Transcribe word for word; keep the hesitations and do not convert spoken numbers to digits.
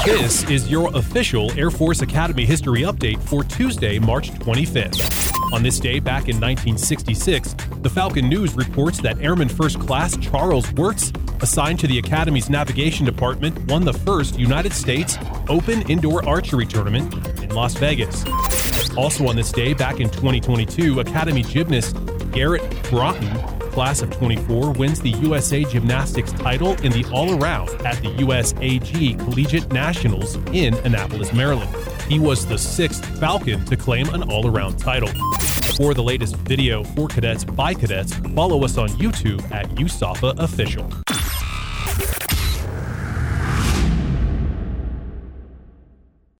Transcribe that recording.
This is your official Air Force Academy history update for Tuesday, March twenty-fifth. On this day, back in nineteen sixty-six, the Falcon News reports that Airman First Class Charles Wirtz, assigned to the Academy's navigation department, won the first United States Open Indoor Archery Tournament in Las Vegas. Also on this day, back in twenty twenty-two, Academy gymnast Garrett Broughton, class of twenty-four, wins the U S A Gymnastics title in the all-around at the U S A G Collegiate Nationals in Annapolis, Maryland. He was the sixth Falcon to claim an all-around title. For the latest video for cadets by cadets, follow us on YouTube at U S A F A Official.